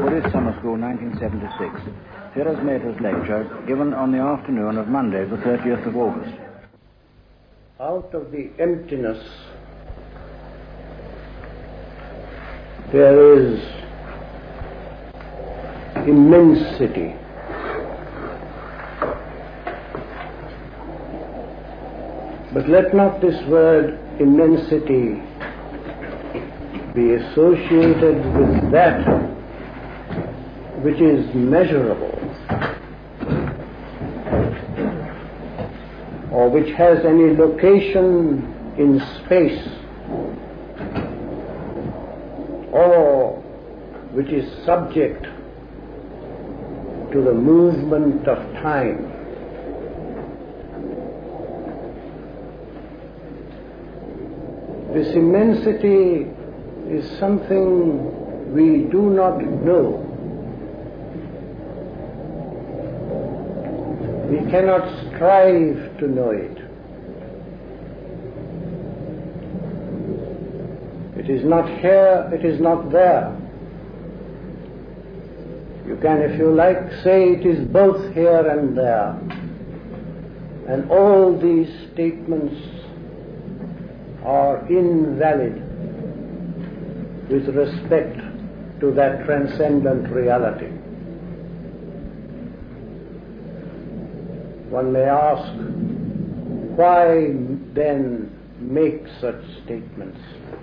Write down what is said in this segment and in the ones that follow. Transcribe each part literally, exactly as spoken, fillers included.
Buddhist Summer School, nineteen seventy-six. Firas Mehr's lecture given on the afternoon of Monday, the thirtieth of August. Out of the emptiness there is immensity. But let not this word immensity be associated with that which is measurable or which has any location in space or which is subject to the movement of time. This immensity is something we do not know. We cannot strive to know it. It is not here, it is not there. You can, if you like, say it is both here and there. And all these statements are invalid with respect to that transcendent reality. One may ask, why then make such statements?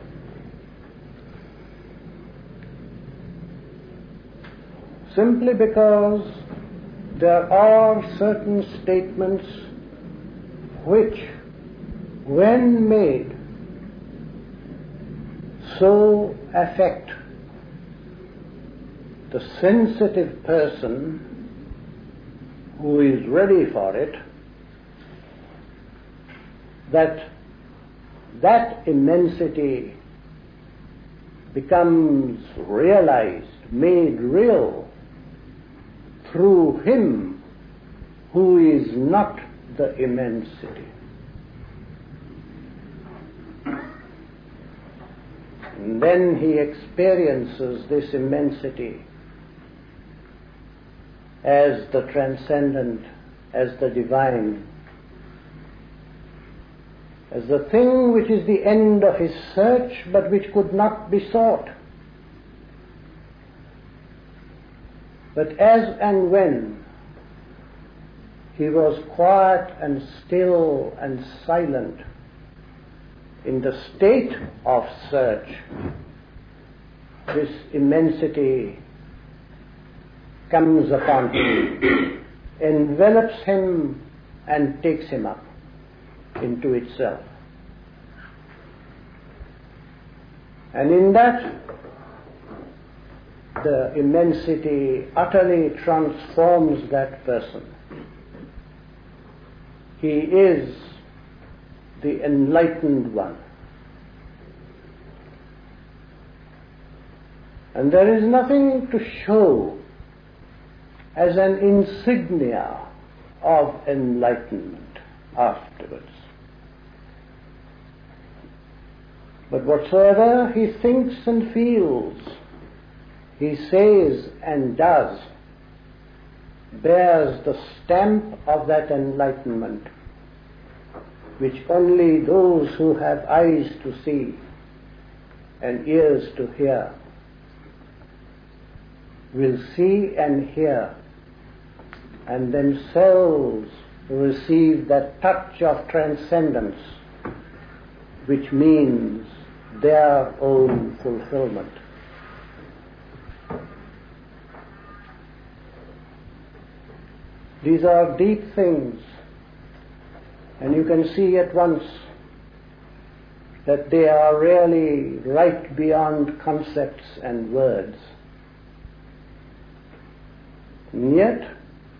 Simply because there are certain statements which, when made, so affect the sensitive person who is ready for it, that that immensity becomes realized, made real through him who is not the immensity. And then he experiences this immensity as the transcendent, as the divine, as the thing which is the end of his search but which could not be sought. But as and when he was quiet and still and silent in the state of search, this immensity comes upon him, envelops him and takes him up into itself. And in that, the immensity utterly transforms that person. He is the enlightened one. And there is nothing to show as an insignia of enlightenment afterwards. But whatsoever he thinks and feels, he says and does, bears the stamp of that enlightenment, which only those who have eyes to see and ears to hear will see and hear, and themselves receive that touch of transcendence, which means their own fulfillment. These are deep things, and you can see at once that they are really right beyond concepts and words. And yet,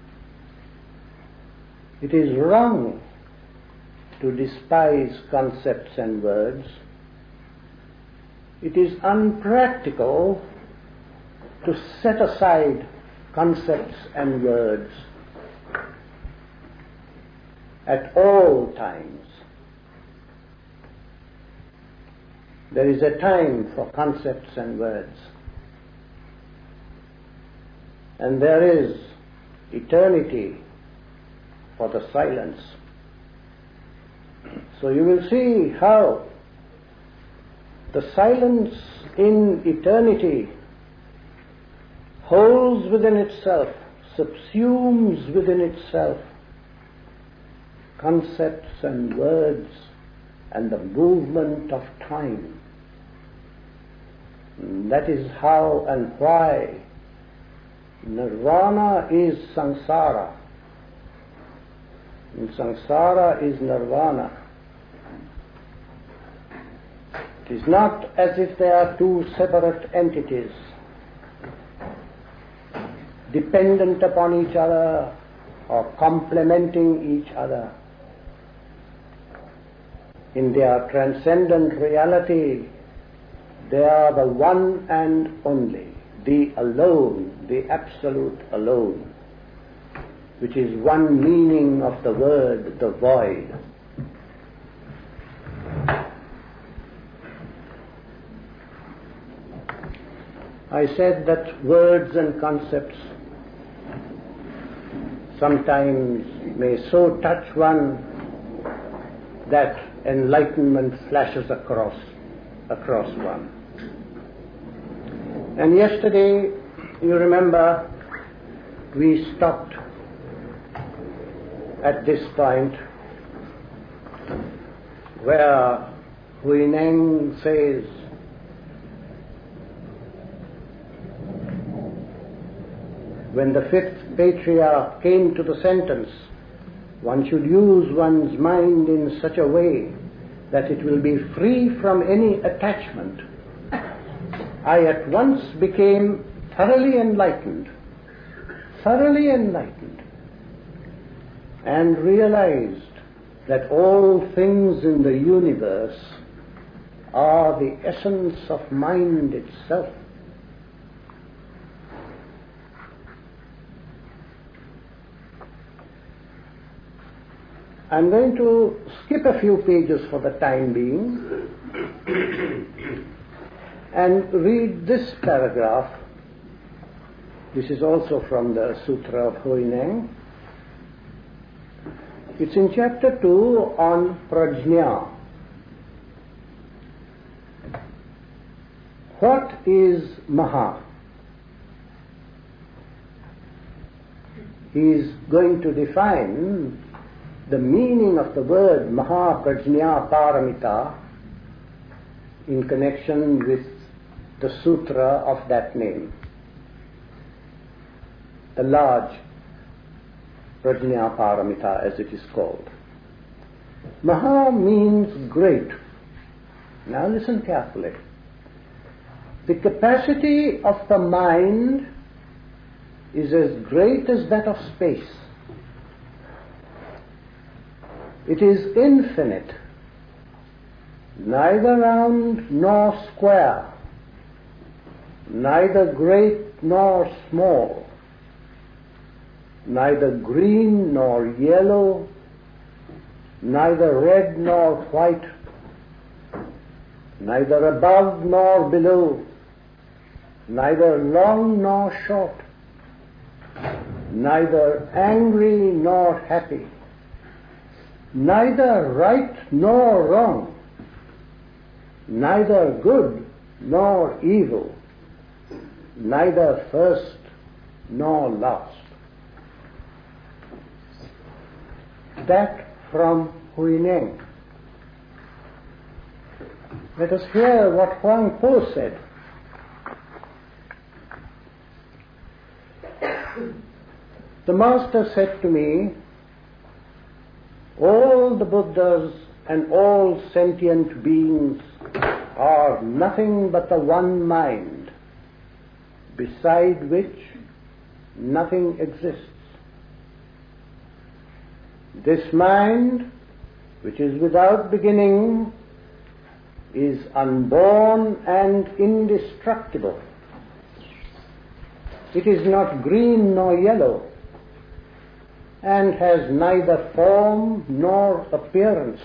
it is wrong to despise concepts and words. It is unpractical to set aside concepts and words at all times. There is a time for concepts and words. and there is eternity for the silence. So you will see how the silence in eternity holds within itself, subsumes within itself concepts and words and the movement of time. That is how and why nirvana is samsara, and samsara is nirvana. It is not as if they are two separate entities, dependent upon each other or complementing each other. In their transcendent reality, they are the one and only, the alone, the absolute alone, which is one meaning of the word, the void. I said that words and concepts sometimes may so touch one that enlightenment flashes across across one. And yesterday, you remember, we stopped at this point where Huineng says, when the fifth patriarch came to the sentence, one should use one's mind in such a way that it will be free from any attachment. I at once became thoroughly enlightened, thoroughly enlightened, and realized that all things in the universe are the essence of mind itself. I'm going to skip a few pages for the time being and read this paragraph. This is also from the Sutra of Huineng. It's in chapter two on Prajna. What is Maha? He is going to define the meaning of the word Maha Prajna Paramita in connection with the sutra of that name, the large Prajna Paramita as it is called. Maha means great. Now listen carefully. The capacity of the mind is as great as that of space. It is infinite, neither round nor square, neither great nor small, neither green nor yellow, neither red nor white, neither above nor below, neither long nor short, neither angry nor happy, neither right nor wrong, neither good nor evil, neither first nor last. That from Huineng. Let us hear what Huang Po said. The Master said to me, all the Buddhas and all sentient beings are nothing but the one mind, beside which nothing exists. This mind, which is without beginning, is unborn and indestructible. It is not green nor yellow, and has neither form nor appearance.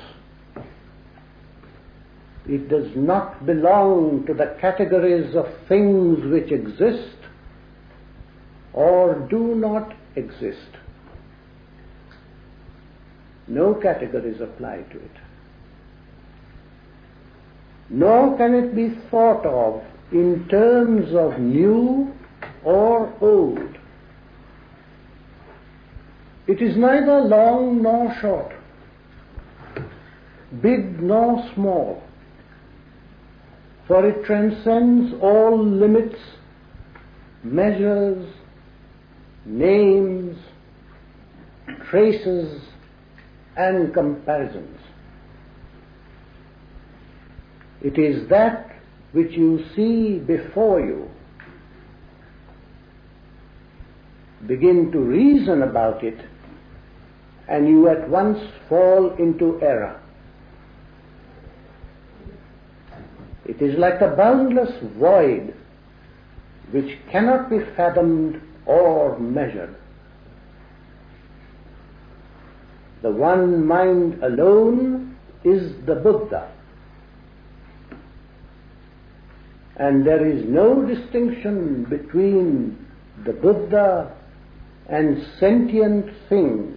It does not belong to the categories of things which exist, or do not exist. No categories apply to it. Nor can it be thought of in terms of new or old. It is neither long nor short, big nor small, for it transcends all limits, measures, names, traces, and comparisons. It is that which you see before you. Begin to reason about it, and you at once fall into error. It is like a boundless void which cannot be fathomed or measured. The one mind alone is the Buddha, and there is no distinction between the Buddha and sentient things,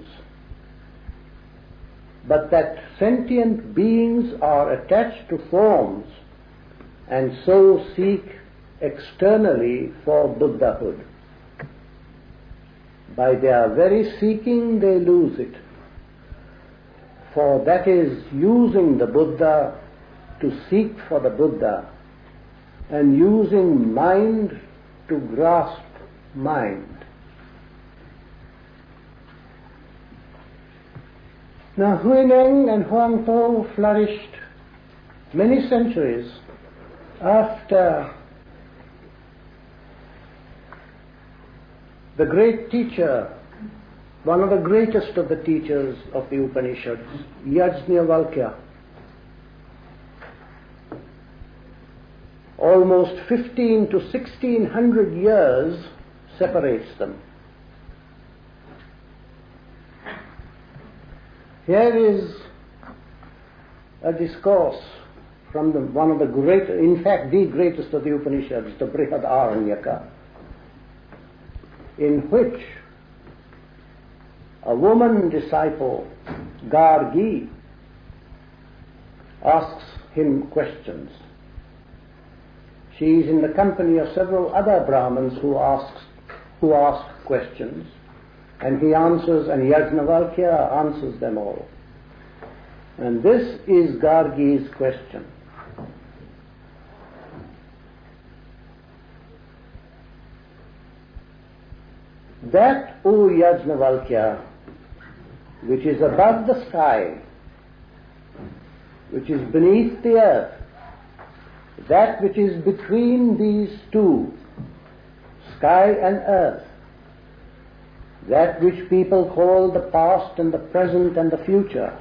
but that sentient beings are attached to forms and so seek externally for Buddhahood. By their very seeking they lose it, for that is using the Buddha to seek for the Buddha, and using mind to grasp mind. Now, Huineng and Huangpo flourished many centuries after the great teacher, one of the greatest of the teachers of the Upanishads, Yajnavalkya. Almost fifteen to sixteen hundred years separates them. Here is a discourse from the, one of the great, in fact the greatest of the Upanishads, the Brihadaranyaka, in which a woman disciple, Gargi, asks him questions. She is in the company of several other Brahmins who asks, who ask questions, and he answers, and Yajnavalkya answers them all. And this is Gargi's question. That, O Yajnavalkya, which is above the sky, which is beneath the earth, that which is between these two, sky and earth, that which people call the past and the present and the future,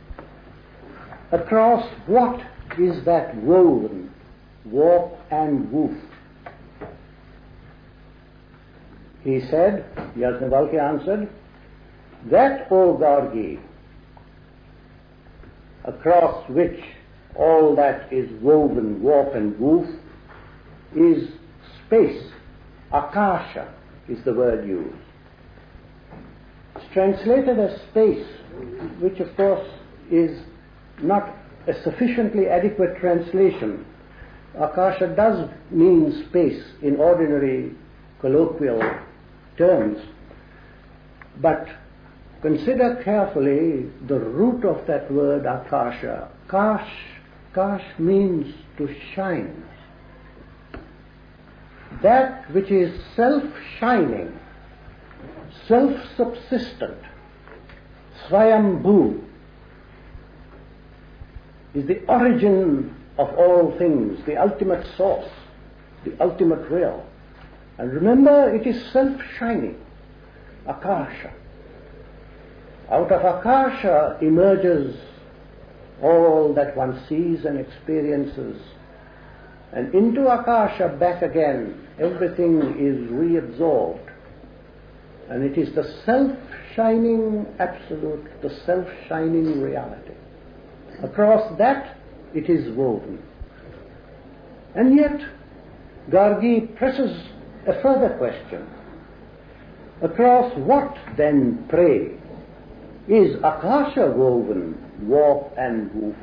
across what is that woven, warp and woof? He said, Yajnavalkya answered, that, O Gargi, across which all that is woven, warp and woof, is space. Akasha is the word used. It's translated as space, which of course is not a sufficiently adequate translation. Akasha does mean space in ordinary colloquial terms, but consider carefully the root of that word Akasha. Kash, Kash means to shine. That which is self-shining, self-subsistent, Swayambhu, is the origin of all things, the ultimate source, the ultimate real. And remember, it is self-shining, Akasha. Out of Akasha emerges all that one sees and experiences. And into Akasha back again, everything is reabsorbed. And it is the self-shining absolute, the self-shining reality. Across that, it is woven. And yet, Gargi presses a further question. Across what then, pray, is Akasha woven, warp and woof?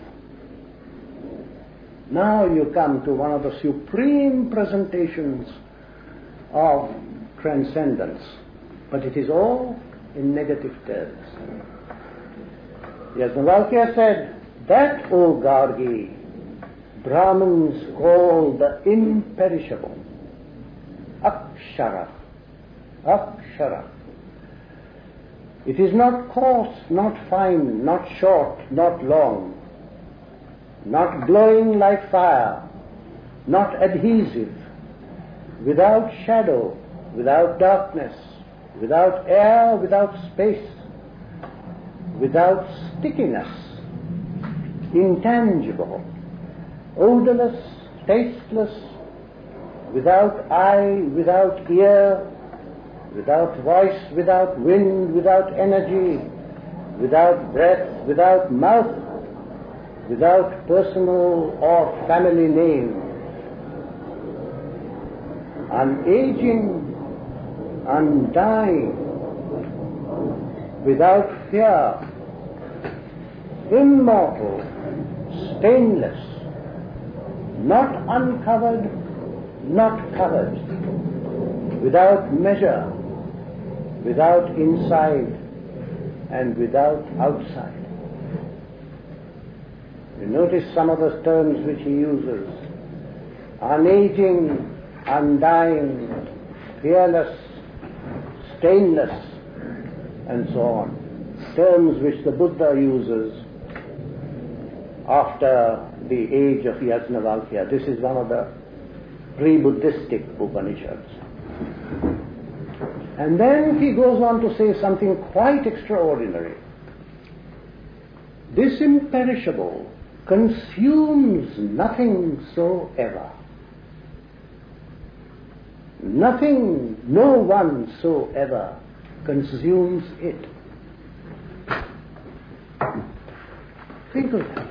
Now you come to one of the supreme presentations of transcendence, but it is all in negative terms. Yajnavalkya said, that, O Gargi, Brahmins call the imperishable, Akshara, Akshara. It is not coarse, not fine, not short, not long, not glowing like fire, not adhesive, without shadow, without darkness, without air, without space, without stickiness, intangible, odorless, tasteless, without eye, without ear, without voice, without wind, without energy, without breath, without mouth, without personal or family name, unaging, undying, without fear, immortal, stainless, not uncovered, not covered, without measure, without inside, and without outside. You notice some of the terms which he uses: unaging, undying, fearless, stainless, and so on. Terms which the Buddha uses after the age of Yajnavalkya. This is one of the pre-Buddhistic Upanishads. And then he goes on to say something quite extraordinary. This imperishable consumes nothing soever. Nothing, no one soever consumes it. Think of that.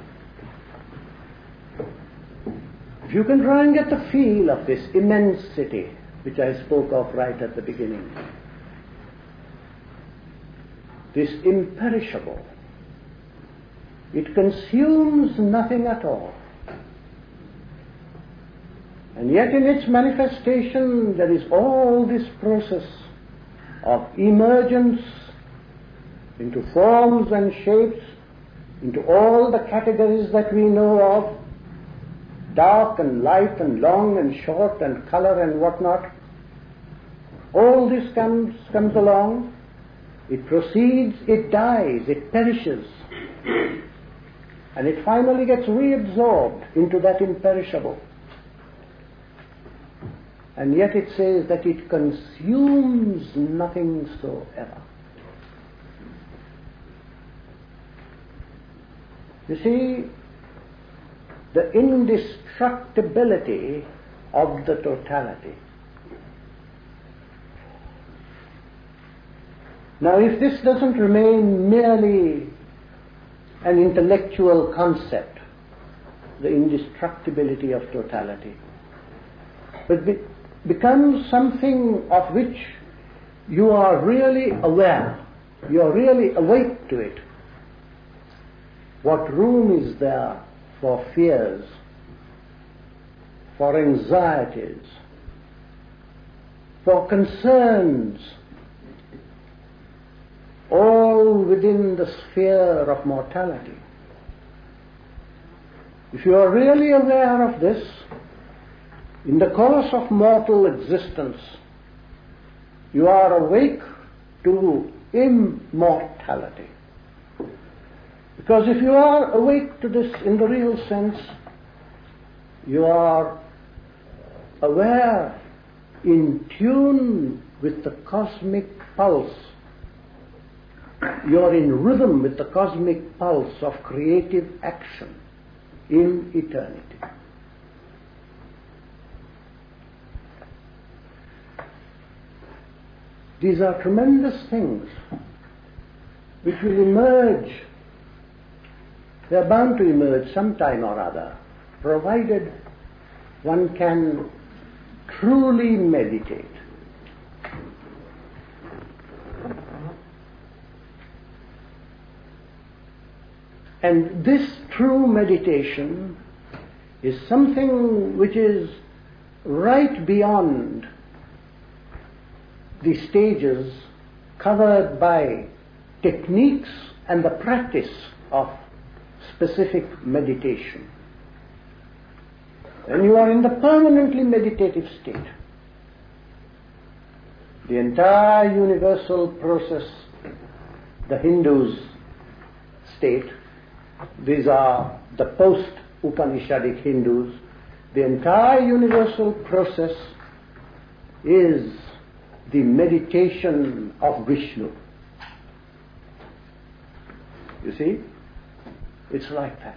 If you can try and get the feel of this immensity which I spoke of right at the beginning, this imperishable, it consumes nothing at all. And yet in its manifestation there is all this process of emergence into forms and shapes, into all the categories that we know of, dark and light and long and short and color and whatnot. All this comes, comes along, it proceeds, it dies, it perishes, and it finally gets reabsorbed into that imperishable. And yet it says that it consumes nothing soever. You see, the indestructibility of the totality. Now, if this doesn't remain merely an intellectual concept, the indestructibility of totality, but be, becomes something of which you are really aware, you are really awake to it, what room is there for fears, for anxieties, for concerns, all within the sphere of mortality? If you are really aware of this, in the course of mortal existence, you are awake to immortality. Because if you are awake to this in the real sense, you are aware, in tune with the cosmic pulse. You are in rhythm with the cosmic pulse of creative action in eternity. These are tremendous things which will emerge. They are bound to emerge sometime or other, provided one can truly meditate. And this true meditation is something which is right beyond the stages covered by techniques and the practice of specific meditation. When you are in the permanently meditative state, the entire universal process, the Hindus state, these are the post-Upanishadic Hindus, the entire universal process is the meditation of Vishnu. You see? It's like that.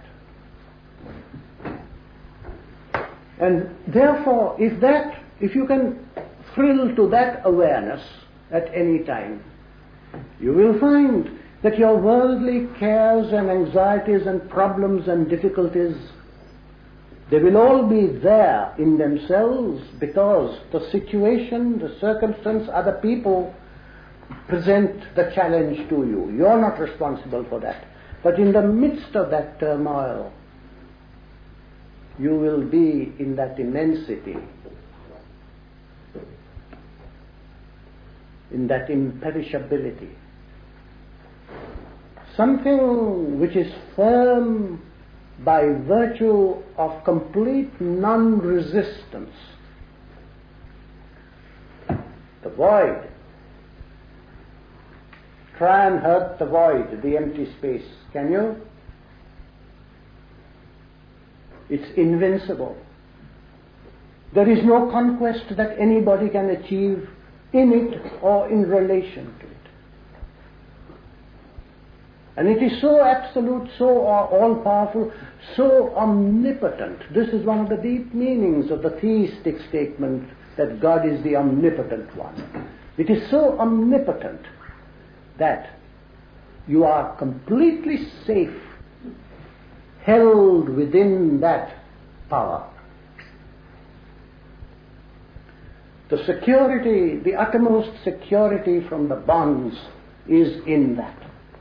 And therefore, if that, if you can thrill to that awareness at any time, you will find that your worldly cares and anxieties and problems and difficulties, they will all be there in themselves because the situation, the circumstance, other people present the challenge to you. You're not responsible for that. But in the midst of that turmoil, you will be in that immensity, in that imperishability. Something which is firm by virtue of complete non-resistance. The void. Try and hurt the void, the empty space. Can you? It's invincible. There is no conquest that anybody can achieve in it or in relation to it. And it is so absolute, so all-powerful, so omnipotent. This is one of the deep meanings of the theistic statement that God is the omnipotent one. It is so omnipotent that you are completely safe, held within that power. The security, the uttermost security from the bonds is in that.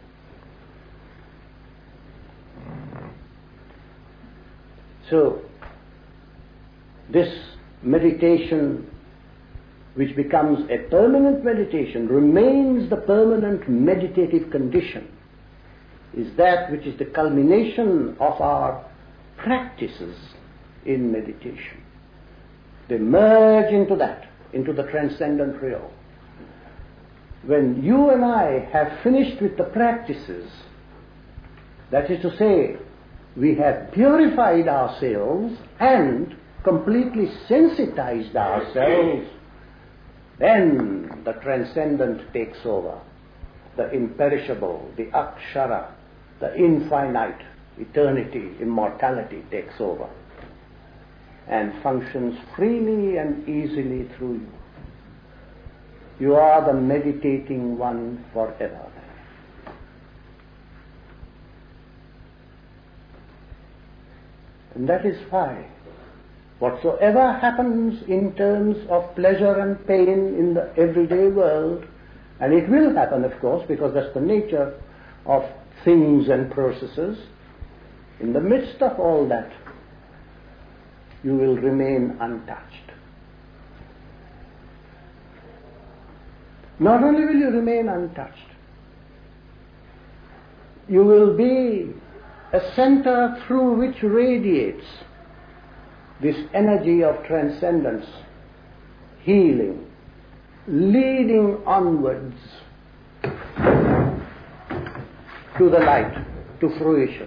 So, this meditation, which becomes a permanent meditation, remains the permanent meditative condition, is that which is the culmination of our practices in meditation. They merge into that, into the transcendent real. When you and I have finished with the practices, that is to say, we have purified ourselves and completely sensitized ourselves, then the transcendent takes over. The imperishable, the akshara, the infinite, eternity, immortality takes over and functions freely and easily through you. You are the meditating one forever. And that is why whatsoever happens in terms of pleasure and pain in the everyday world, and it will happen, of course, because that's the nature of things and processes, in the midst of all that, you will remain untouched. Not only will you remain untouched, you will be a center through which radiates this energy of transcendence, healing, leading onwards to the light, to fruition.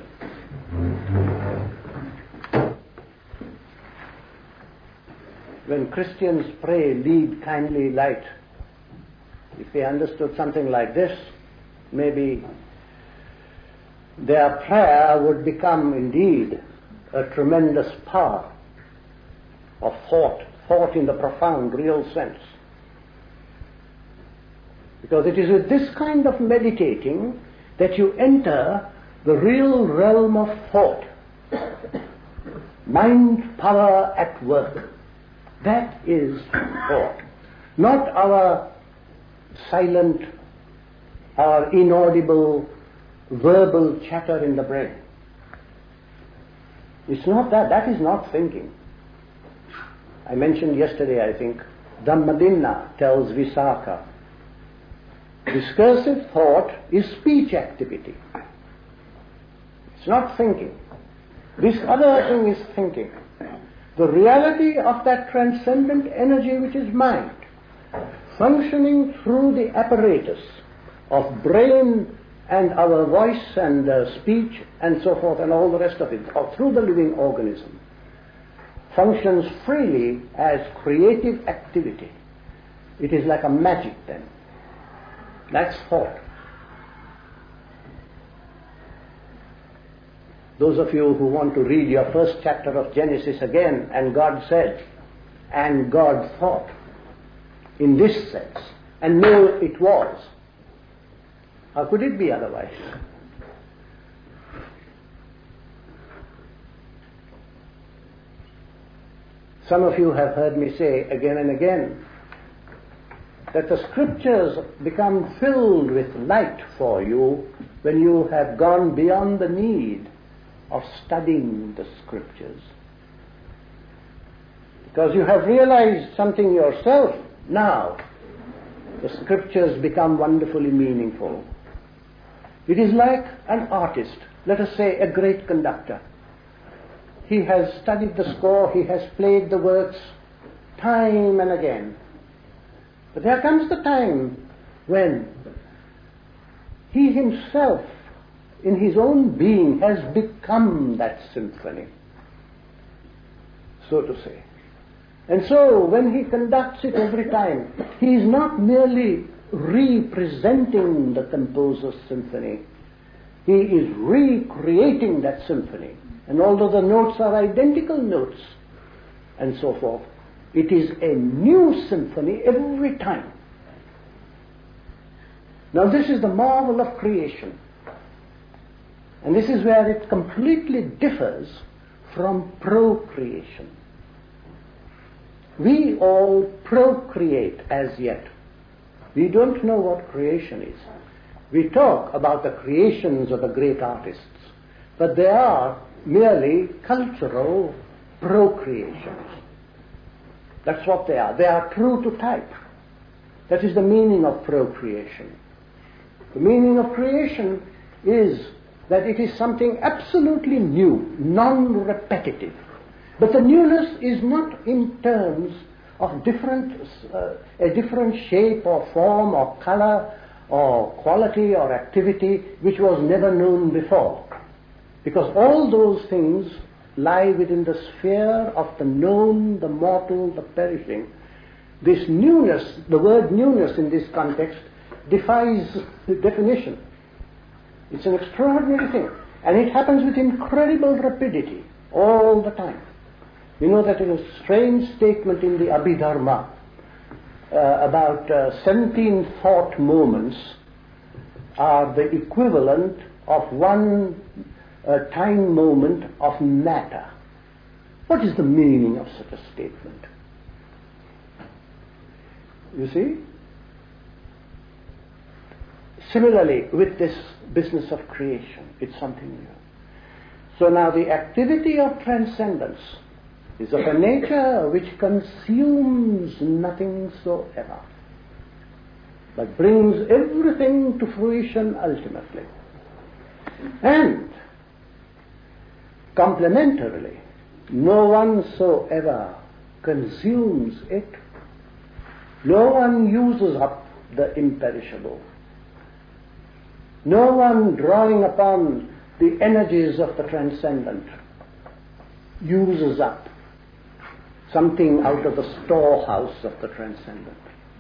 When Christians pray, lead kindly light, if they understood something like this, maybe their prayer would become indeed a tremendous power of thought, thought in the profound, real sense. Because it is with this kind of meditating that you enter the real realm of thought, mind power at work. That is thought, not our silent, our inaudible, verbal chatter in the brain. It's not that. That is not thinking. I mentioned yesterday, I think, Dhammadinna tells Visakha, discursive thought is speech activity. It's not thinking. This other thing is thinking. The reality of that transcendent energy which is mind, functioning through the apparatus of brain and our voice and uh, speech and so forth and all the rest of it, or through the living organism, functions freely as creative activity. It is like a magic then. That's thought. Those of you who want to read your first chapter of Genesis again, and God said, and God thought, in this sense, and no, it was. How could it be otherwise? Some of you have heard me say again and again that the scriptures become filled with light for you when you have gone beyond the need of studying the scriptures. Because you have realized something yourself now, the scriptures become wonderfully meaningful. It is like an artist, let us say a great conductor. He has studied the score, he has played the works time and again. But there comes the time when he himself, in his own being, has become that symphony, so to say. And so, when he conducts it every time, he is not merely representing the composer's symphony, he is recreating that symphony. And although the notes are identical notes and so forth, it is a new symphony every time. Now this is the marvel of creation. And this is where it completely differs from procreation. We all procreate as yet. We don't know what creation is. We talk about the creations of the great artists, but they are merely cultural procreations. That's what they are. They are true to type. That is the meaning of procreation. The meaning of creation is that it is something absolutely new, non-repetitive. But the newness is not in terms of different, uh, a different shape or form or color or quality or activity which was never known before. Because all those things lie within the sphere of the known, the mortal, the perishing. This newness, the word newness in this context, defies definition. It's an extraordinary thing. And it happens with incredible rapidity all the time. You know that in a strange statement in the Abhidharma, uh, about uh, seventeen thought moments are the equivalent of one uh, time moment of matter. What is the meaning of such a statement? You see? Similarly, with this business of creation, it's something new. So now the activity of transcendence is of a nature which consumes nothing soever, but brings everything to fruition ultimately. And complementarily, no one soever consumes it. No one uses up the imperishable. No one drawing upon the energies of the transcendent uses up something out of the storehouse of the transcendent.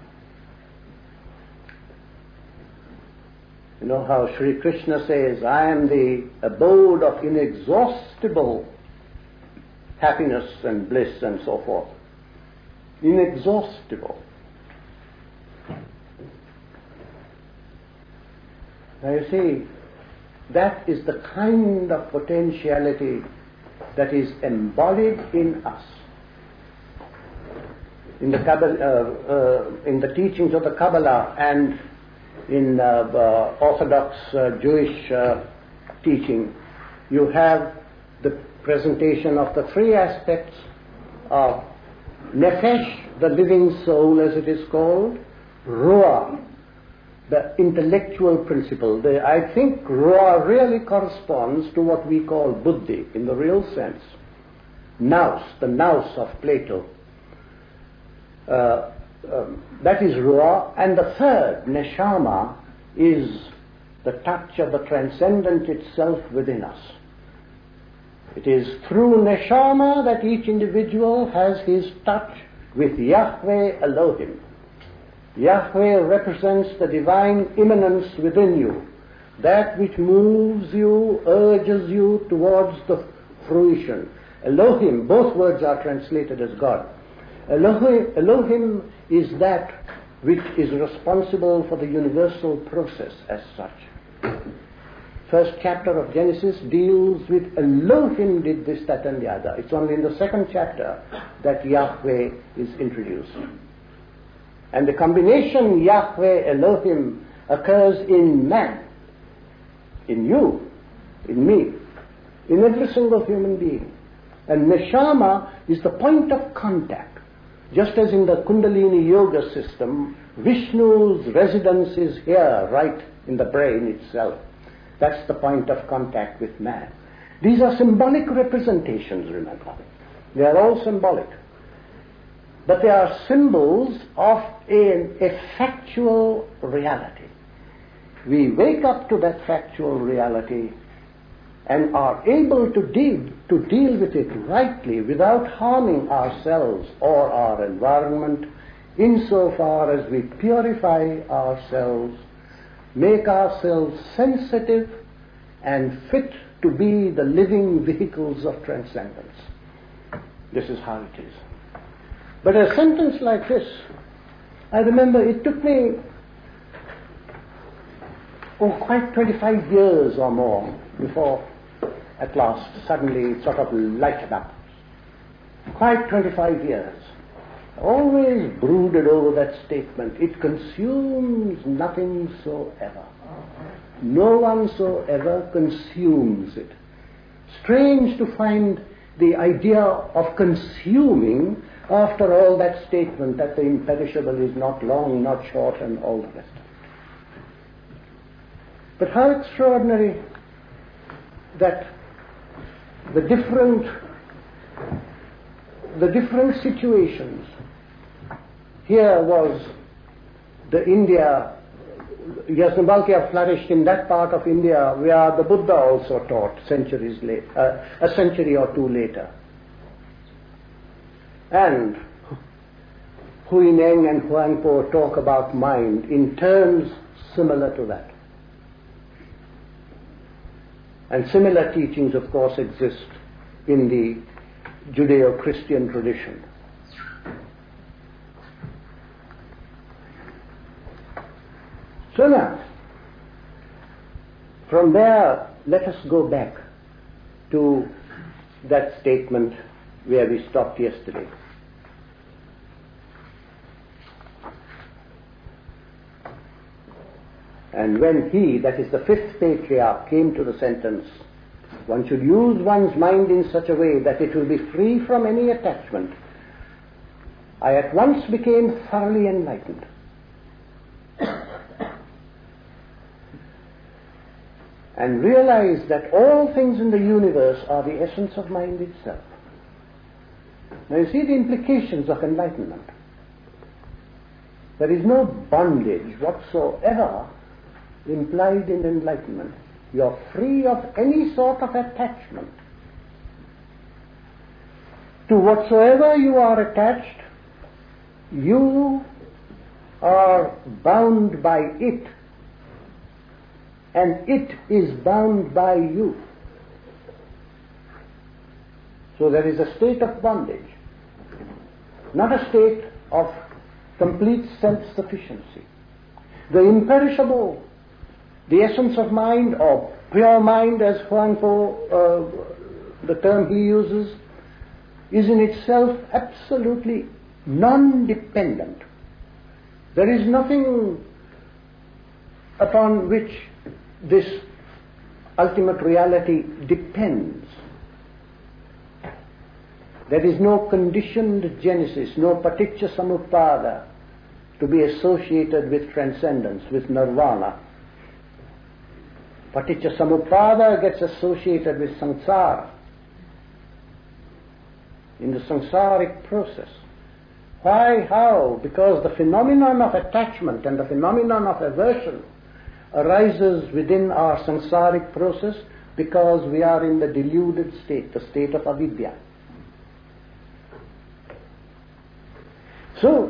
You know how Sri Krishna says, I am the abode of inexhaustible happiness and bliss and so forth. Inexhaustible. Now you see, that is the kind of potentiality that is embodied in us. In the Kabbalah, uh, uh, in the teachings of the Kabbalah and in uh, uh, Orthodox uh, Jewish uh, teaching, you have the presentation of the three aspects of Nefesh, the living soul as it is called, Ruah, the intellectual principle. The, I think Ruah really corresponds to what we call Buddhi in the real sense. Nous, the Nous of Plato. Uh, um, that is Ruah. And the third, Neshama, is the touch of the transcendent itself within us. It is through Neshama that each individual has his touch with Yahweh Elohim. Yahweh represents the divine immanence within you, that which moves you, urges you towards the fruition. Elohim, both words are translated as God. Elohim, Elohim is that which is responsible for the universal process as such. First chapter of Genesis deals with Elohim did this, that and the other. It's only in the second chapter that Yahweh is introduced. And the combination Yahweh Elohim occurs in man, in you, in me, in every single human being. And Neshama is the point of contact. Just as in the Kundalini Yoga system, Vishnu's residence is here, right in the brain itself. That's the point of contact with man. These are symbolic representations, remember. They are all symbolic. But they are symbols of a, a factual reality. We wake up to that factual reality and are able to deal, to deal with it rightly without harming ourselves or our environment, insofar as we purify ourselves, make ourselves sensitive and fit to be the living vehicles of transcendence. This is how it is. But a sentence like this, I remember it took me oh, quite twenty-five years or more before at last suddenly it sort of lighted up. Quite twenty-five years. Always brooded over that statement. It consumes nothing soever. No one soever consumes it. Strange to find the idea of consuming after all that statement that the imperishable is not long, not short, and all the rest of it. But how extraordinary that the different the different situations. Here was the India, Yajnavalkya flourished in that part of India where the Buddha also taught centuries later, uh, a century or two later. And Huineng and Huangpo talk about mind in terms similar to that. And similar teachings, of course, exist in the Judeo-Christian tradition. So now, from there, let us go back to that statement where we stopped yesterday. And when he, that is the fifth patriarch, came to the sentence, one should use one's mind in such a way that it will be free from any attachment, I at once became thoroughly enlightened. And realized that all things in the universe are the essence of mind itself. Now you see the implications of enlightenment. There is no bondage whatsoever implied in enlightenment. You are free of any sort of attachment. To whatsoever you are attached, you are bound by it, and it is bound by you. So there is a state of bondage, not a state of complete self-sufficiency. The imperishable, the essence of mind, or pure mind as Huangpo, uh, the term he uses, is in itself absolutely non-dependent. There is nothing upon which this ultimate reality depends. There is no conditioned genesis, no paticca samuppada to be associated with transcendence, with nirvana. Paticca samuppada gets associated with samsara. In the samsaric process. Why? How? Because the phenomenon of attachment and the phenomenon of aversion arises within our samsaric process because we are in the deluded state, the state of avidya. So,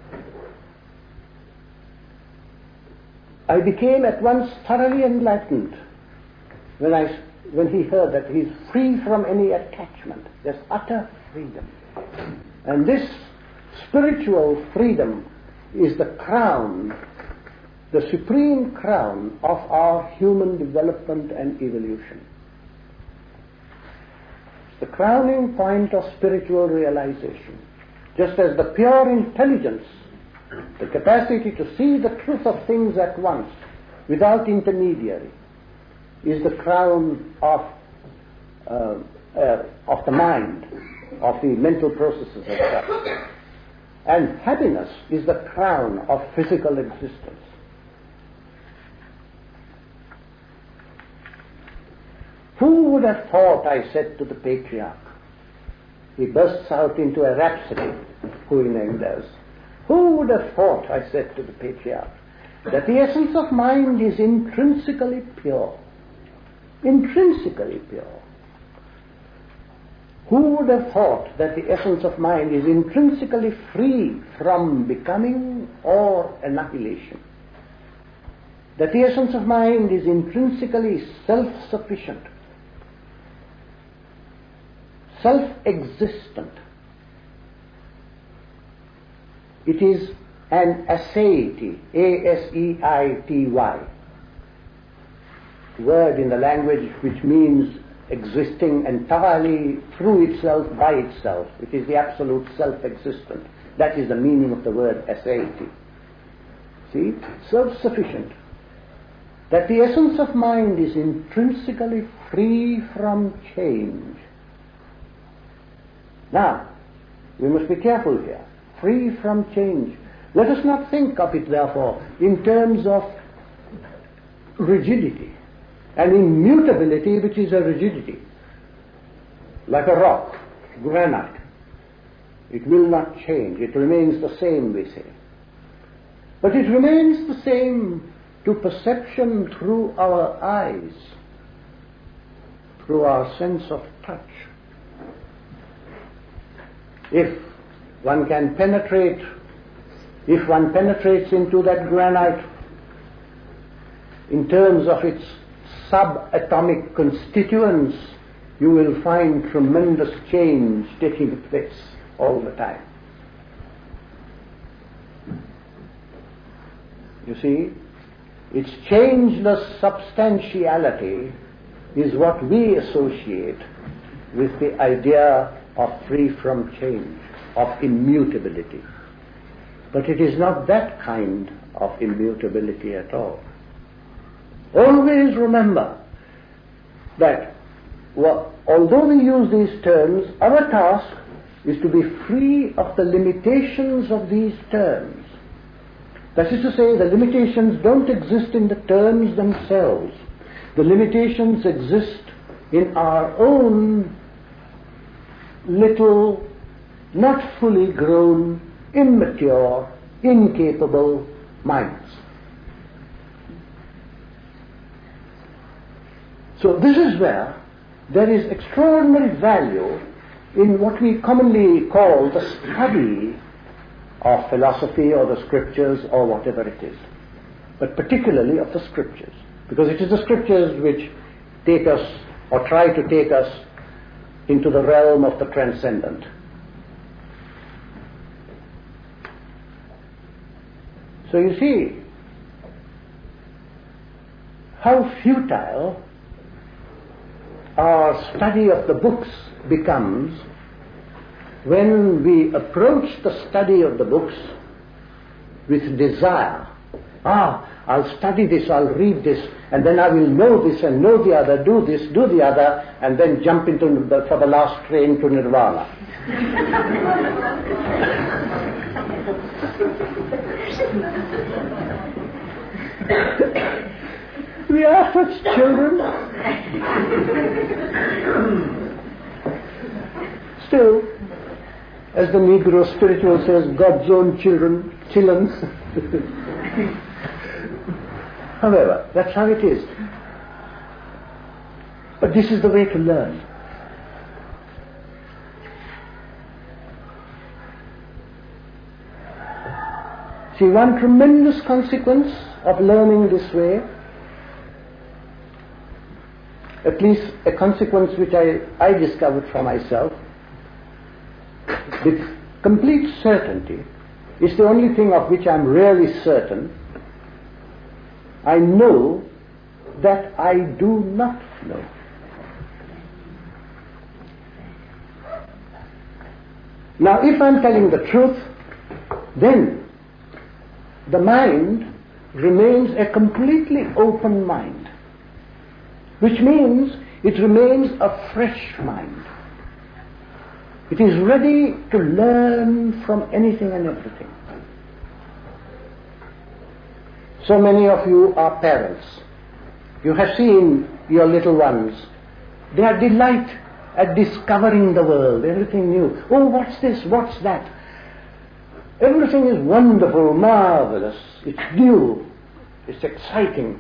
I became at once thoroughly enlightened when I, when he heard that he is free from any attachment. There's utter freedom. And this spiritual freedom is the crown, the supreme crown of our human development and evolution. It's the crowning point of spiritual realization. Just as the pure intelligence, the capacity to see the truth of things at once without intermediary, is the crown of uh, uh, of the mind, of the mental processes of such. And happiness is the crown of physical existence. Who would have thought, I said to the patriarch, he bursts out into a rhapsody, Huineng does. Who would have thought, I said to the patriarch, that the essence of mind is intrinsically pure? Intrinsically pure. Who would have thought that the essence of mind is intrinsically free from becoming or annihilation? That the essence of mind is intrinsically self-sufficient, self-existent. It is an aseity, A S E I T Y, word in the language which means existing entirely through itself, by itself. It is the absolute self-existent. That is the meaning of the word aseity. See? Self-sufficient. That the essence of mind is intrinsically free from change. Now, we must be careful here. Free from change. Let us not think of it, therefore, in terms of rigidity. An immutability which is a rigidity, like a rock, granite. It will not change. It remains the same, we say. But it remains the same to perception through our eyes, through our sense of touch. If one can penetrate, if one penetrates into that granite in terms of its subatomic constituents, you will find tremendous change taking place all the time. You see, its changeless substantiality is what we associate with the idea of free from change, of immutability. But it is not that kind of immutability at all. Always remember that well, although we use these terms, our task is to be free of the limitations of these terms. That is to say, the limitations don't exist in the terms themselves. The limitations exist in our own little, not fully grown, immature, incapable minds. So this is where there is extraordinary value in what we commonly call the study of philosophy or the scriptures or whatever it is, but particularly of the scriptures, because it is the scriptures which take us or try to take us into the realm of the transcendent. So you see how futile our study of the books becomes when we approach the study of the books with desire. Ah, I'll study this, I'll read this, and then I will know this and know the other, do this, do the other, and then jump into the, for the last train to nirvana. We are such children. Still, as the Negro spiritual says, God's own children, chillins. However, that's how it is. But this is the way to learn. See, one tremendous consequence of learning this way, at least a consequence which I, I discovered for myself, with complete certainty, is the only thing of which I'm really certain. I know that I do not know. Now, if I'm telling the truth, then the mind remains a completely open mind, which means it remains a fresh mind. It is ready to learn from anything and everything. So many of you are parents. You have seen your little ones. Their delight at discovering the world, everything new. Oh, what's this? What's that? Everything is wonderful, marvelous. It's new. It's exciting.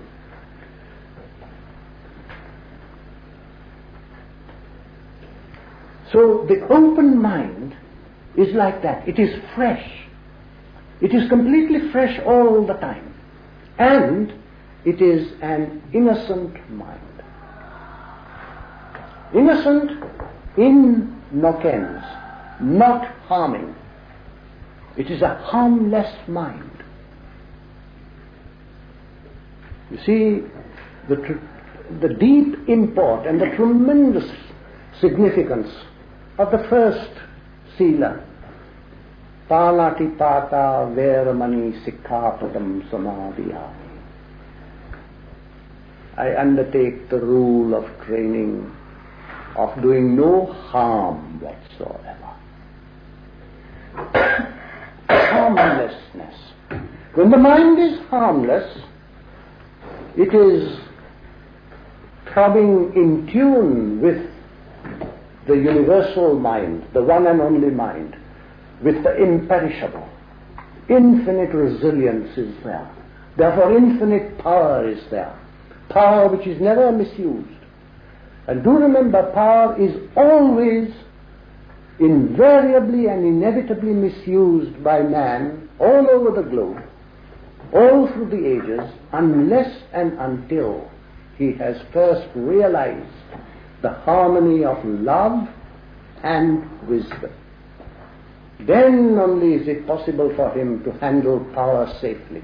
So the open mind is like that. It is fresh. It is completely fresh all the time. And it is an innocent mind. Innocent in nocens, not harming. It is a harmless mind. You see, the, tr- the deep import and the tremendous significance of the first sila, Panatipata Veramani Sikkhapadam Samadhiyami. I undertake the rule of training of doing no harm whatsoever. Harmlessness. When the mind is harmless, it is throbbing in tune with the universal mind, the one and only mind, with the imperishable. Infinite resilience is there. Therefore infinite power is there. Power which is never misused. And do remember, power is always invariably and inevitably misused by man all over the globe, all through the ages, unless and until he has first realized the harmony of love and wisdom. Then only is it possible for him to handle power safely.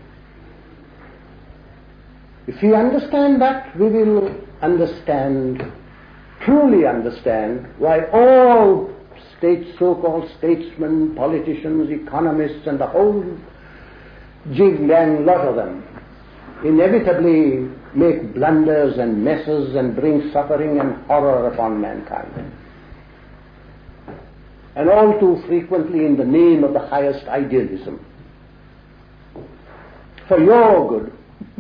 If we understand that, we will understand, truly understand, why all state, so-called statesmen, politicians, economists, and the whole jig-gang lot of them inevitably make blunders and messes and bring suffering and horror upon mankind. And all too frequently in the name of the highest idealism. For your good.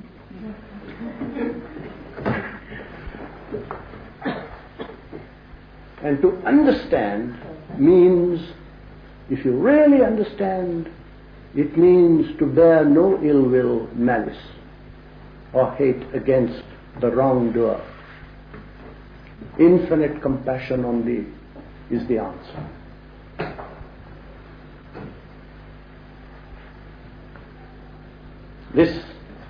And to understand means, if you really understand, it means to bear no ill will, malice, or hate against the wrongdoer. Infinite compassion only is the answer. This,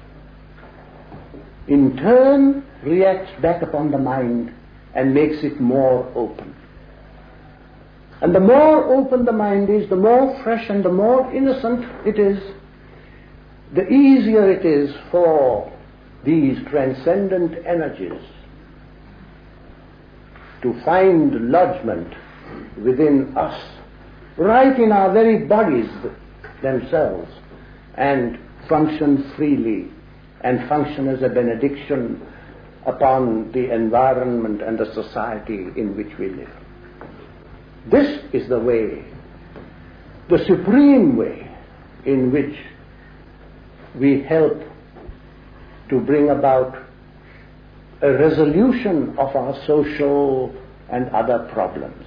in turn, reacts back upon the mind and makes it more open. And the more open the mind is, the more fresh and the more innocent it is, the easier it is for these transcendent energies to find lodgment within us, right in our very bodies themselves, and function freely, and function as a benediction upon the environment and the society in which we live. This is the way, the supreme way in which we help to bring about a resolution of our social and other problems.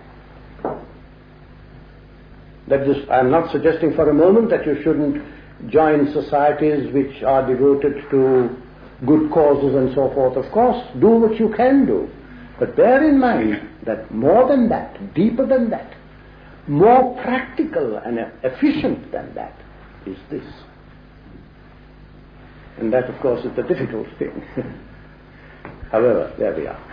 That is, I'm not suggesting for a moment that you shouldn't join societies which are devoted to good causes and so forth. Of course, do what you can do. But bear in mind that more than that, deeper than that, more practical and efficient than that is this. And that, of course, is the difficult thing. However, there we are.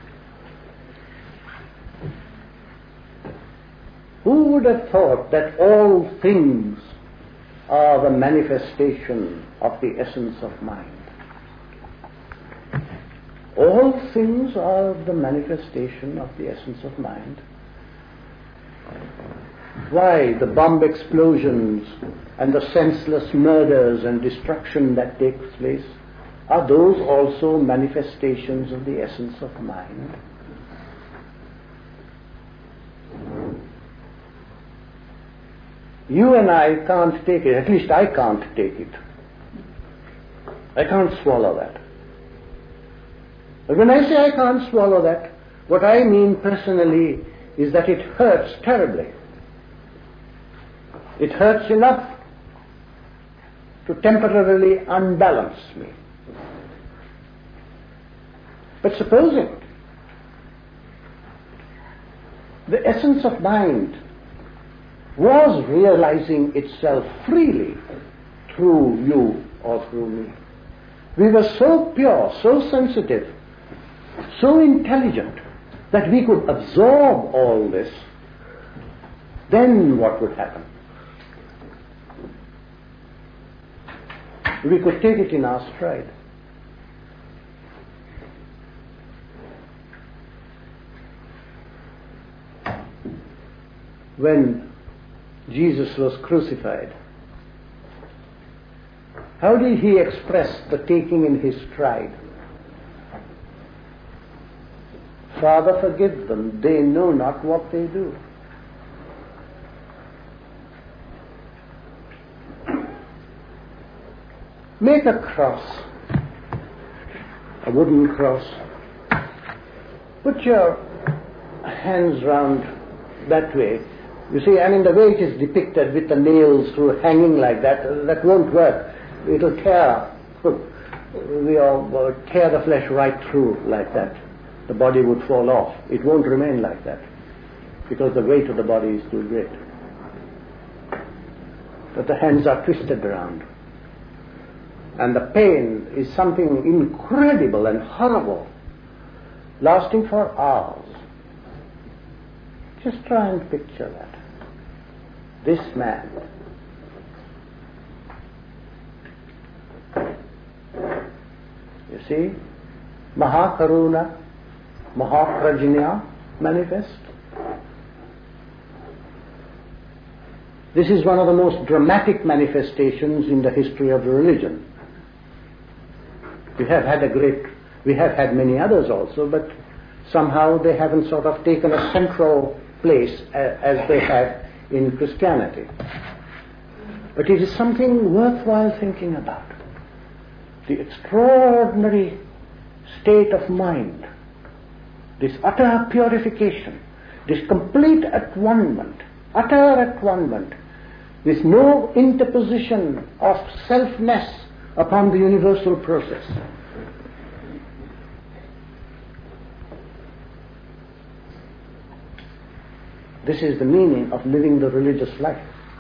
Who would have thought that all things are the manifestation of the essence of mind? All things are the manifestation of the essence of mind. Why the bomb explosions and the senseless murders and destruction that takes place, are those also manifestations of the essence of mind? You and I can't take it, at least I can't take it. I can't swallow that. But when I say I can't swallow that, what I mean personally is that it hurts terribly. It hurts enough to temporarily unbalance me. But supposing the essence of mind was realizing itself freely through you or through me, we were so pure, so sensitive, so intelligent that we could absorb all this, then what would happen? We could take it in our stride. When Jesus was crucified, how did he express the taking in his stride? Father, forgive them, they know not what they do. Make a cross, a wooden cross. Put your hands round that way. You see, I mean, the way it is depicted with the nails through hanging like that, that won't work. It'll tear, we'll tear the flesh right through like that. The body would fall off. It won't remain like that because the weight of the body is too great. But the hands are twisted around. And the pain is something incredible and horrible, lasting for hours. Just try and picture that. This man, you see, Mahakaruna, Mahaprajna manifest. This is one of the most dramatic manifestations in the history of the religion. We have had a great, we have had many others also, but somehow they haven't sort of taken a central place as they have in Christianity. But it is something worthwhile thinking about. The extraordinary state of mind, this utter purification, this complete at-one-ment, utter at-one-ment, with no interposition of selfness upon the universal process. This is the meaning of living the religious life.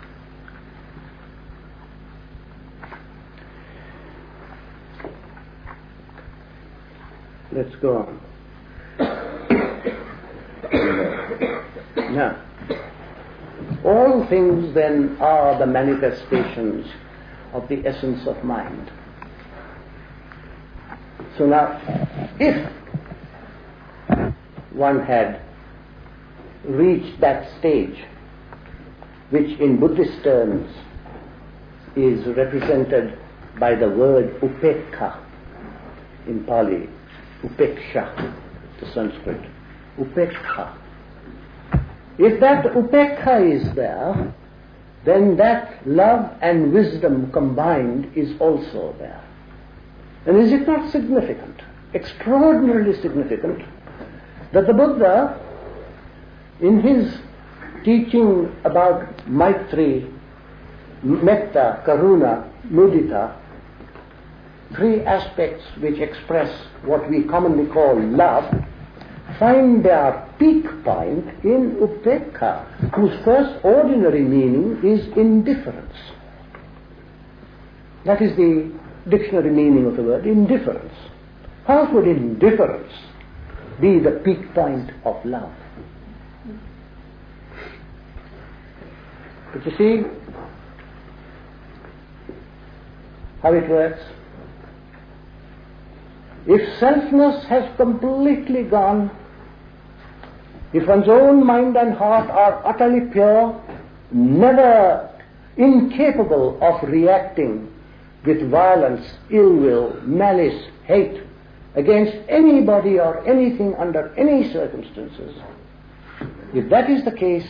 Let's go on. Now, all things then are the manifestations of the essence of mind. So now, if one had reached that stage, which in Buddhist terms is represented by the word upekha, in Pali, upeksha, the Sanskrit, upekha. If that upekha is there, then that love and wisdom combined is also there. And is it not significant, extraordinarily significant, that the Buddha, in his teaching about Maitri, Metta, Karuna, Mudita, three aspects which express what we commonly call love, find their peak point in upekha, whose first ordinary meaning is indifference. That is the dictionary meaning of the word indifference. How would indifference be the peak point of love? But you see how it works? If selfness has completely gone, if one's own mind and heart are utterly pure, never incapable of reacting with violence, ill will, malice, hate against anybody or anything under any circumstances, if that is the case,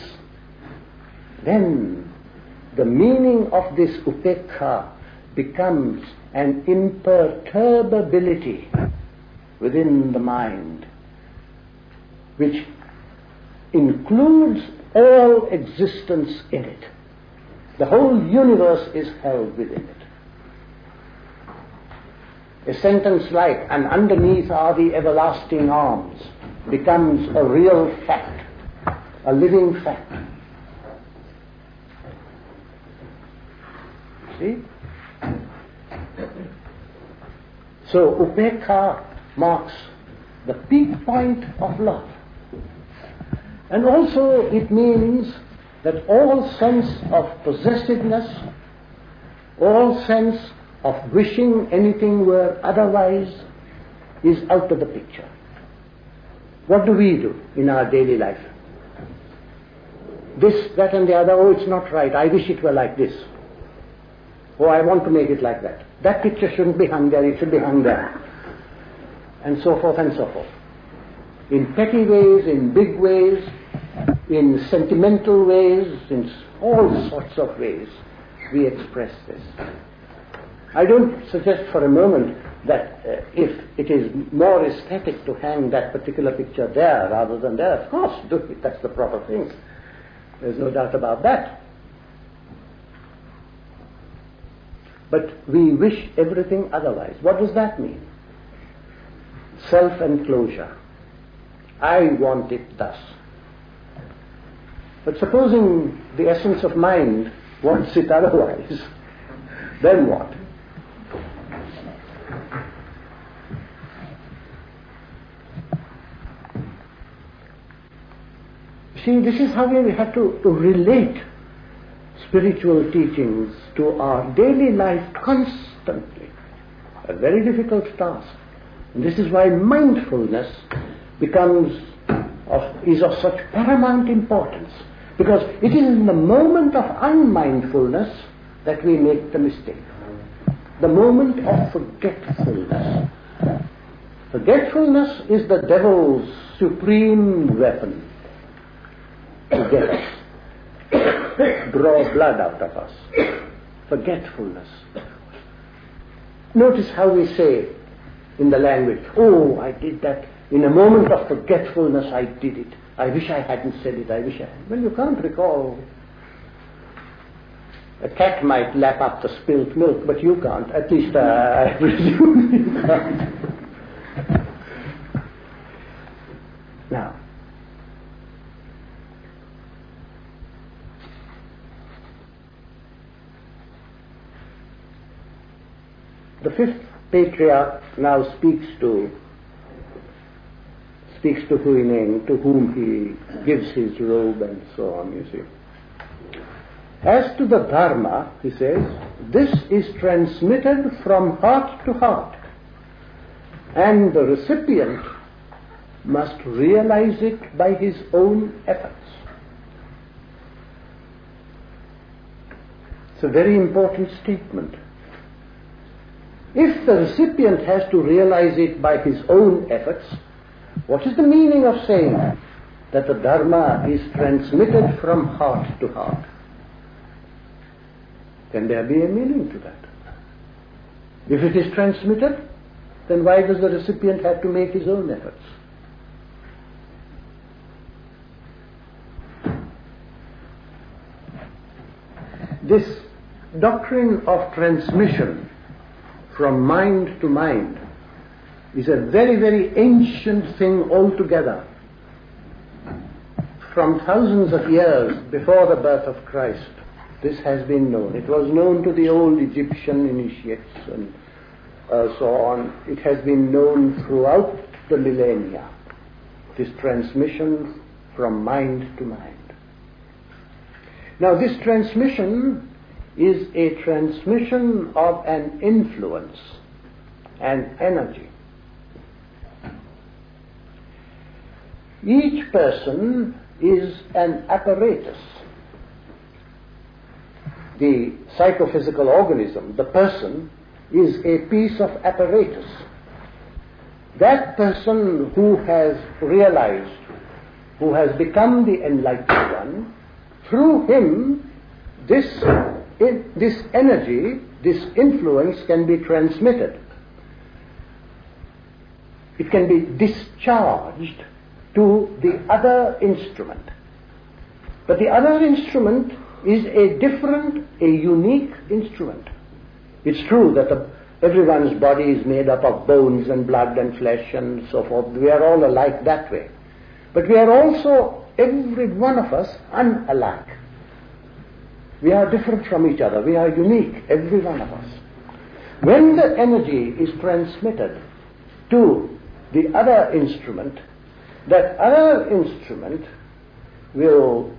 then the meaning of this upekha becomes an imperturbability within the mind, which includes all existence in it. The whole universe is held within it. A sentence like, "and underneath are the everlasting arms," becomes a real fact, a living fact. See? So upekha marks the peak point of love. And also it means that all sense of possessiveness, all sense of wishing anything were otherwise is out of the picture. What do we do in our daily life? This, that and the other, oh, it's not right, I wish it were like this. Oh, I want to make it like that. That picture shouldn't be hung there, it should be hung there. And so forth and so forth. In petty ways, in big ways, in sentimental ways, in all sorts of ways, we express this. I don't suggest for a moment that uh, if it is more aesthetic to hang that particular picture there rather than there, of course, do it, that's the proper thing. There's no doubt about that. But we wish everything otherwise. What does that mean? Self-enclosure. I want it thus. But supposing the essence of mind wants it otherwise, then what? See, this is how we have to, to relate spiritual teachings to our daily life constantly. A very difficult task. And this is why mindfulness becomes of, is of such paramount importance. Because it is in the moment of unmindfulness that we make the mistake. The moment of forgetfulness. Forgetfulness is the devil's supreme weapon to get us, draw blood out of us. Forgetfulness. Notice how we say in the language, oh, I did that. In a moment of forgetfulness, I did it. I wish I hadn't said it. I wish I hadn't. Well, you can't recall. A cat might lap up the spilt milk, but you can't. At least uh, I presume you can't. Now, the fifth patriarch now speaks to speaks to Huineng, to whom he gives his robe and so on, you see. As to the Dharma, he says, this is transmitted from heart to heart, and the recipient must realize it by his own efforts. It's a very important statement. If the recipient has to realize it by his own efforts, what is the meaning of saying that the Dharma is transmitted from heart to heart, can there be a meaning to that? If it is transmitted, then why does the recipient have to make his own efforts? This doctrine of transmission from mind to mind is a very, very ancient thing altogether. From thousands of years before the birth of Christ, this has been known. It was known to the old Egyptian initiates and uh, so on. It has been known throughout the millennia, this transmission from mind to mind. Now, this transmission is a transmission of an influence, an energy. Each person is an apparatus. The psychophysical organism, the person, is a piece of apparatus. That person who has realized, who has become the enlightened one, through him, this, in, this energy, this influence can be transmitted. It can be discharged to the other instrument. But the other instrument is a different, a unique instrument. It's true that the, everyone's body is made up of bones and blood and flesh and so forth. We are all alike that way. But we are also, every one of us, unalike. We are different from each other. We are unique, every one of us. When the energy is transmitted to the other instrument, that other instrument will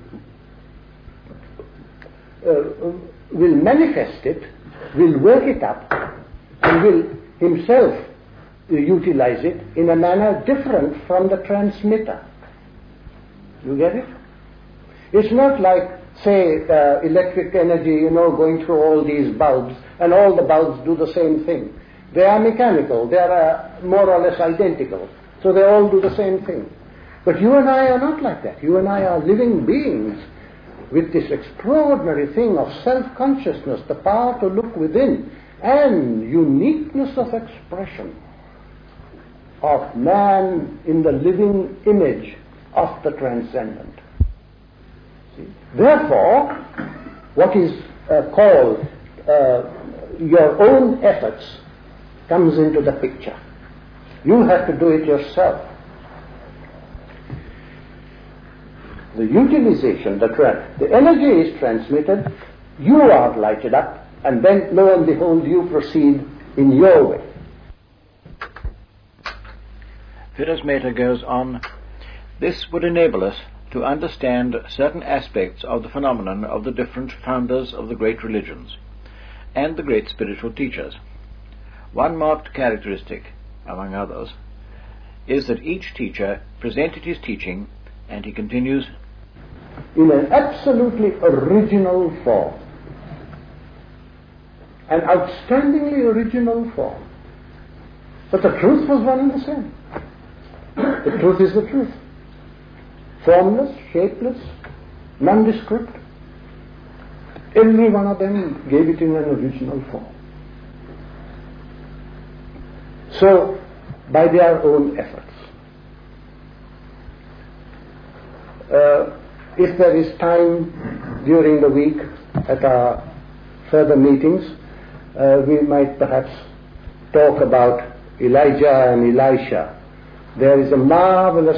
uh, will manifest it, will work it up, and will himself uh, utilize it in a manner different from the transmitter. You get it? It's not like, say, uh, electric energy, you know, going through all these bulbs, and all the bulbs do the same thing. They are mechanical. They are uh, more or less identical. So they all do the same thing. But you and I are not like that. You and I are living beings with this extraordinary thing of self-consciousness, the power to look within, and uniqueness of expression of man in the living image of the transcendent. See? Therefore, what is uh, called uh, your own efforts comes into the picture. You have to do it yourself. The utilization, the, tra- the energy is transmitted, you are lighted up, and then, lo and behold, you proceed in your way. Fides-Mehta goes on, this would enable us to understand certain aspects of the phenomenon of the different founders of the great religions and the great spiritual teachers. One marked characteristic, among others, is that each teacher presented his teaching, and he continues, in an absolutely original form, an outstandingly original form. But the truth was one and the same. The truth is the truth. Formless, shapeless, nondescript. Every one of them gave it in an original form. So, by their own efforts. Uh, if there is time during the week at our further meetings, uh, we might perhaps talk about Elijah and Elisha. There is a marvelous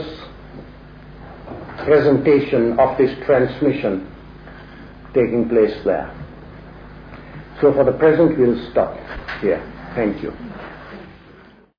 presentation of this transmission taking place there. So for the present we'll stop here. Thank you.